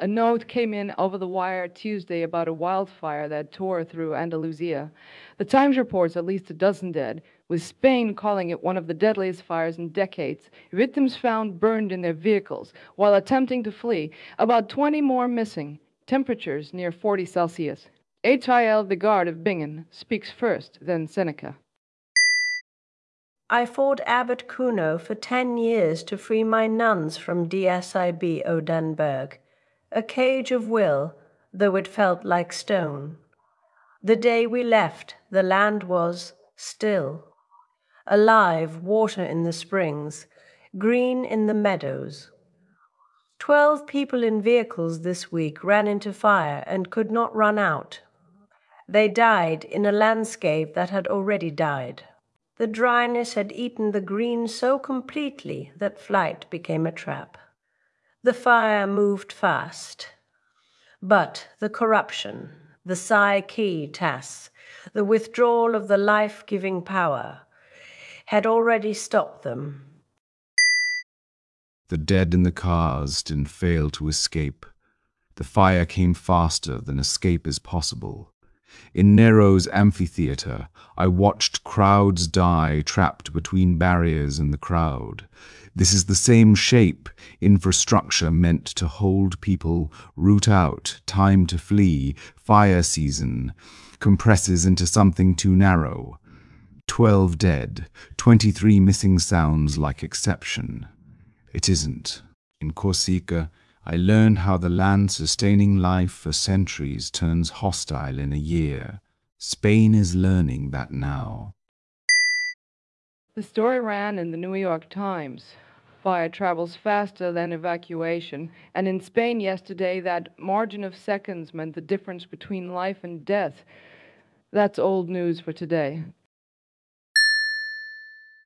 A note came in over the wire Tuesday about a wildfire that tore through Andalusia. The Times reports at least a dozen dead, with Spain calling it one of the deadliest fires in decades. Victims found burned in their vehicles while attempting to flee. About 20 more missing. Temperatures near 40 Celsius. H.I.L. Vigard of Bingen speaks first, then Seneca. I fought Abbot Kuno for 10 years to free my nuns from DSIB Odenberg, a cage of will, though it felt like stone. The day we left, the land was still. Alive, water in the springs, green in the meadows. 12 people in vehicles this week ran into fire and could not run out. They died in a landscape that had already died. The dryness had eaten the green so completely that flight became a trap. The fire moved fast. But the corruption, the psyche-tas, the withdrawal of the life-giving power, had already stopped them. The dead in the cars didn't fail to escape. The fire came faster than escape is possible. In Nero's amphitheater, I watched crowds die trapped between barriers in the crowd. This is the same shape infrastructure meant to hold people, root out, time to flee, fire season, compresses into something too narrow. 12 dead, 23 missing sounds like exception. It isn't. In Corsica, I learned how the land sustaining life for centuries turns hostile in a year. Spain is learning that now. The story ran in the New York Times. Fire travels faster than evacuation, and in Spain yesterday, that margin of seconds meant the difference between life and death. That's old news for today.